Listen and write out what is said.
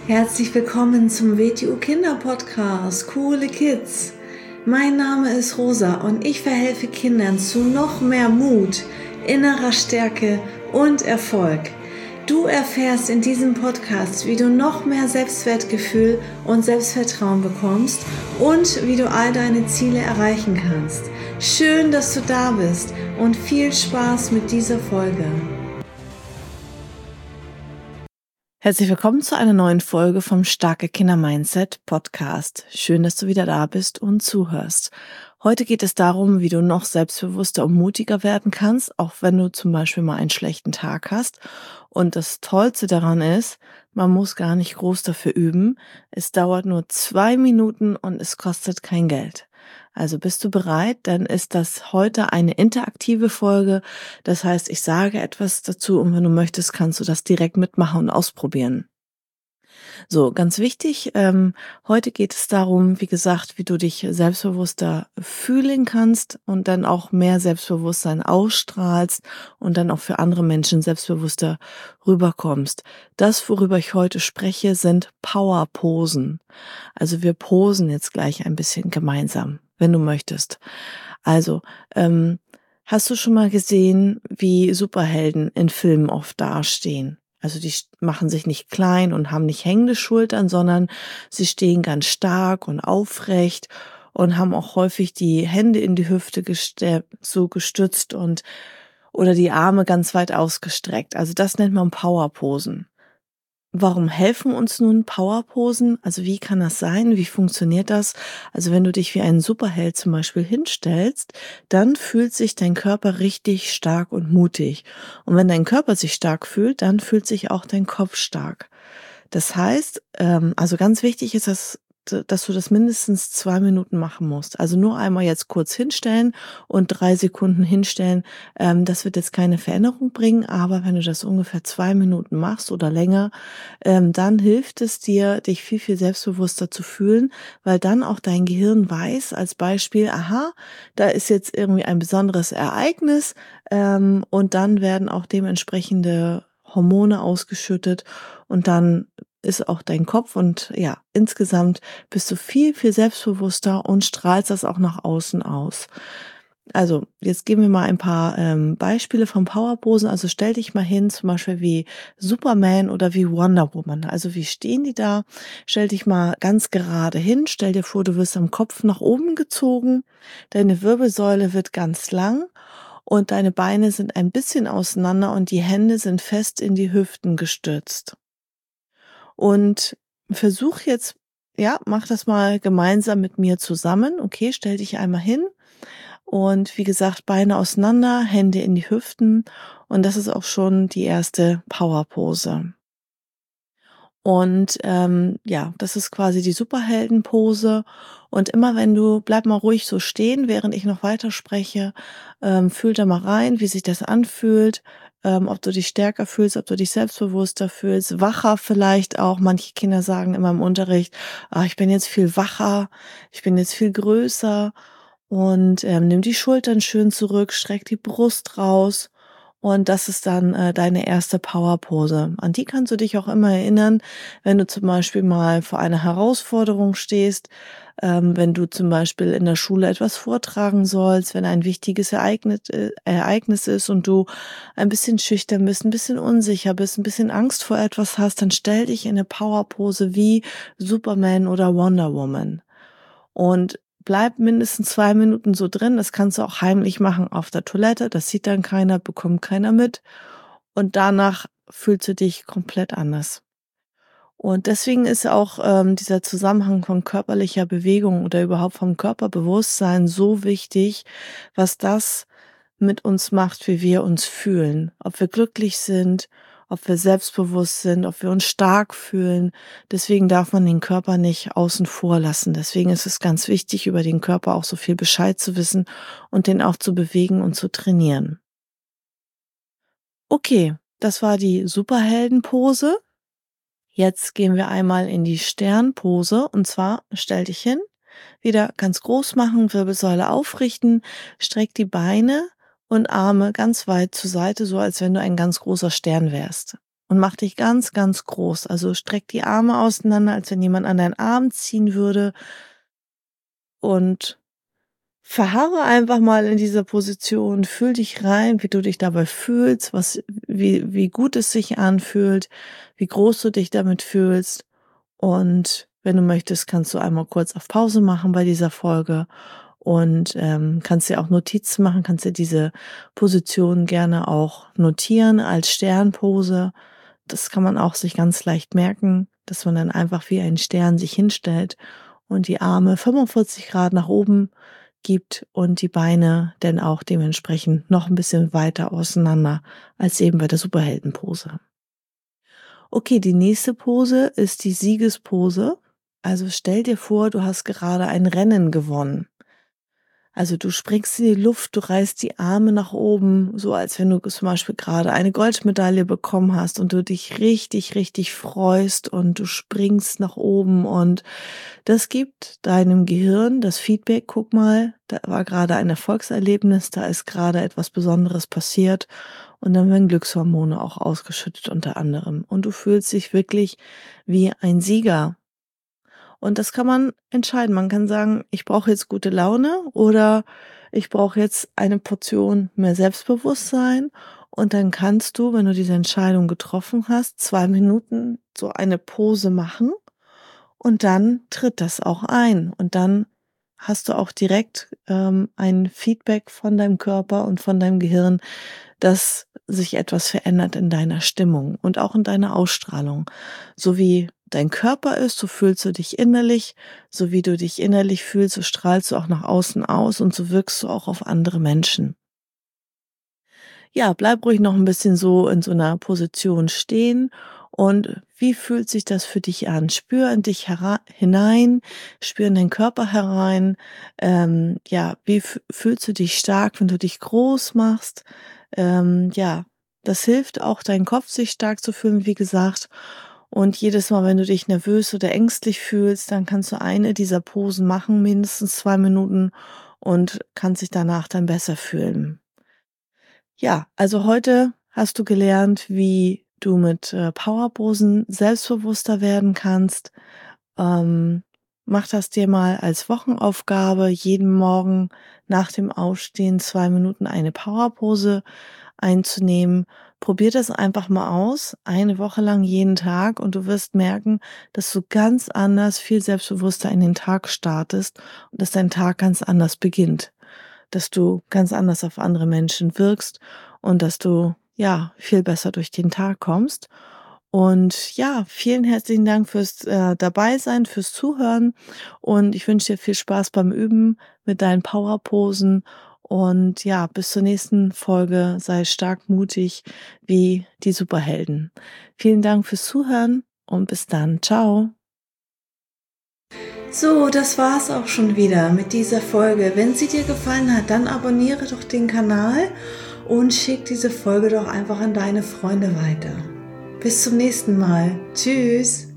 Herzlich willkommen zum WTU Kinder Podcast, Coole Kids. Mein Name ist Rosa und ich verhelfe Kindern zu noch mehr Mut, innerer Stärke und Erfolg. Du erfährst in diesem Podcast, wie du noch mehr Selbstwertgefühl und Selbstvertrauen bekommst und wie du all deine Ziele erreichen kannst. Schön, dass du da bist und viel Spaß mit dieser Folge. Herzlich willkommen zu einer neuen Folge vom Starke Kinder Mindset Podcast. Schön, dass du wieder da bist und zuhörst. Heute geht es darum, wie du noch selbstbewusster und mutiger werden kannst, auch wenn du zum Beispiel mal einen schlechten Tag hast. Und das Tollste daran ist, man muss gar nicht groß dafür üben. Es dauert nur 2 Minuten und es kostet kein Geld. Also bist du bereit? Dann ist das heute eine interaktive Folge. Das heißt, ich sage etwas dazu und wenn du möchtest, kannst du das direkt mitmachen und ausprobieren. So, ganz wichtig, heute geht es darum, wie gesagt, wie du dich selbstbewusster fühlen kannst und dann auch mehr Selbstbewusstsein ausstrahlst und dann auch für andere Menschen selbstbewusster rüberkommst. Das, worüber ich heute spreche, sind Powerposen. Also wir posen jetzt gleich ein bisschen gemeinsam, wenn du möchtest. Also, hast du schon mal gesehen, wie Superhelden in Filmen oft dastehen? Also die machen sich nicht klein und haben nicht hängende Schultern, sondern sie stehen ganz stark und aufrecht und haben auch häufig die Hände in die Hüfte so gestützt und oder die Arme ganz weit ausgestreckt. Also das nennt man Powerposen. Warum helfen uns nun Powerposen? Also wie kann das sein? Wie funktioniert das? Also wenn du dich wie ein Superheld zum Beispiel hinstellst, dann fühlt sich dein Körper richtig stark und mutig. Und wenn dein Körper sich stark fühlt, dann fühlt sich auch dein Kopf stark. Das heißt, also ganz wichtig ist dass du das mindestens 2 Minuten machen musst. Also nur einmal jetzt kurz hinstellen und 3 Sekunden hinstellen. Das wird jetzt keine Veränderung bringen, aber wenn du das ungefähr 2 Minuten machst oder länger, dann hilft es dir, dich viel, viel selbstbewusster zu fühlen, weil dann auch dein Gehirn weiß, als Beispiel, aha, da ist jetzt irgendwie ein besonderes Ereignis, und dann werden auch dementsprechende Hormone ausgeschüttet und dann ist auch dein Kopf und ja, insgesamt bist du viel, viel selbstbewusster und strahlst das auch nach außen aus. Also, jetzt geben wir mal ein paar Beispiele von Powerposen. Also stell dich mal hin, zum Beispiel wie Superman oder wie Wonder Woman. Also wie stehen die da? Stell dich mal ganz gerade hin. Stell dir vor, du wirst am Kopf nach oben gezogen. Deine Wirbelsäule wird ganz lang und deine Beine sind ein bisschen auseinander und die Hände sind fest in die Hüften gestützt. Und versuch jetzt, ja, mach das mal gemeinsam mit mir zusammen. Okay, stell dich einmal hin und wie gesagt, Beine auseinander, Hände in die Hüften und das ist auch schon die erste Powerpose. Und ja, das ist quasi die Superheldenpose. Und immer wenn bleib mal ruhig so stehen, während ich noch weiter spreche, fühl da mal rein, wie sich das anfühlt, ob du dich stärker fühlst, ob du dich selbstbewusster fühlst, wacher vielleicht auch. Manche Kinder sagen immer im Unterricht, ich bin jetzt viel wacher, ich bin jetzt viel größer. Und nimm die Schultern schön zurück, streck die Brust raus. Und das ist dann deine erste Powerpose. An die kannst du dich auch immer erinnern, wenn du zum Beispiel mal vor einer Herausforderung stehst, wenn du zum Beispiel in der Schule etwas vortragen sollst, wenn ein wichtiges Ereignis ist und du ein bisschen schüchtern bist, ein bisschen unsicher bist, ein bisschen Angst vor etwas hast, dann stell dich in eine Powerpose wie Superman oder Wonder Woman. Und bleib mindestens 2 Minuten so drin. Das kannst du auch heimlich machen auf der Toilette. Das sieht dann keiner, bekommt keiner mit. Und danach fühlst du dich komplett anders. Und deswegen ist auch dieser Zusammenhang von körperlicher Bewegung oder überhaupt vom Körperbewusstsein so wichtig, was das mit uns macht, wie wir uns fühlen. Ob wir glücklich sind, ob wir selbstbewusst sind, ob wir uns stark fühlen. Deswegen darf man den Körper nicht außen vor lassen. Deswegen ist es ganz wichtig, über den Körper auch so viel Bescheid zu wissen und den auch zu bewegen und zu trainieren. Okay, das war die Superheldenpose. Jetzt gehen wir einmal in die Sternpose und zwar stell dich hin, wieder ganz groß machen, Wirbelsäule aufrichten, streck die Beine und Arme ganz weit zur Seite, so als wenn du ein ganz großer Stern wärst. und mach dich ganz, ganz groß. Also streck die Arme auseinander, als wenn jemand an deinen Arm ziehen würde und verharre einfach mal in dieser Position, fühl dich rein, wie du dich dabei fühlst, wie gut es sich anfühlt, wie groß du dich damit fühlst. Und wenn du möchtest, kannst du einmal kurz auf Pause machen bei dieser Folge und kannst dir auch Notizen machen, kannst dir diese Position gerne auch notieren als Sternpose. Das kann man auch sich ganz leicht merken, dass man dann einfach wie ein Stern sich hinstellt und die Arme 45 Grad nach oben gibt und die Beine dann auch dementsprechend noch ein bisschen weiter auseinander als eben bei der Superheldenpose. Okay, die nächste Pose ist die Siegespose. Also stell dir vor, du hast gerade ein Rennen gewonnen. Also du springst in die Luft, du reißt die Arme nach oben, so als wenn du zum Beispiel gerade eine Goldmedaille bekommen hast und du dich richtig, richtig freust und du springst nach oben und das gibt deinem Gehirn das Feedback, guck mal, da war gerade ein Erfolgserlebnis, da ist gerade etwas Besonderes passiert und dann werden Glückshormone auch ausgeschüttet unter anderem und du fühlst dich wirklich wie ein Sieger. Und das kann man entscheiden. Man kann sagen, ich brauche jetzt gute Laune oder ich brauche jetzt eine Portion mehr Selbstbewusstsein. Und dann kannst du, wenn du diese Entscheidung getroffen hast, 2 Minuten so eine Pose machen und dann tritt das auch ein. Und dann hast du auch direkt ein Feedback von deinem Körper und von deinem Gehirn, dass sich etwas verändert in deiner Stimmung und auch in deiner Ausstrahlung. So wie dein Körper ist, so fühlst du dich innerlich, so wie du dich innerlich fühlst, so strahlst du auch nach außen aus und so wirkst du auch auf andere Menschen. Ja, bleib ruhig noch ein bisschen so in so einer Position stehen und wie fühlt sich das für dich an? Spür in dich hinein, spür in deinen Körper herein. Ja, wie fühlst du dich stark, wenn du dich groß machst? Ja, das hilft auch, deinen Kopf sich stark zu fühlen, wie gesagt. Und jedes Mal, wenn du dich nervös oder ängstlich fühlst, dann kannst du eine dieser Posen machen, mindestens 2 Minuten und kannst dich danach dann besser fühlen. Ja, also heute hast du gelernt, wie du mit Powerposen selbstbewusster werden kannst. Ähm, Mach das dir mal als Wochenaufgabe, jeden Morgen nach dem Aufstehen 2 Minuten eine Powerpose einzunehmen. Probier das einfach mal aus, eine Woche lang jeden Tag und du wirst merken, dass du ganz anders, viel selbstbewusster in den Tag startest und dass dein Tag ganz anders beginnt. Dass du ganz anders auf andere Menschen wirkst und dass du ja viel besser durch den Tag kommst. Und ja, vielen herzlichen Dank fürs Dabeisein, fürs Zuhören und ich wünsche dir viel Spaß beim Üben mit deinen Powerposen und ja, bis zur nächsten Folge, sei stark mutig wie die Superhelden. Vielen Dank fürs Zuhören und bis dann. Ciao. So, das war's auch schon wieder mit dieser Folge. Wenn sie dir gefallen hat, dann abonniere doch den Kanal und schick diese Folge doch einfach an deine Freunde weiter. Bis zum nächsten Mal. Tschüss.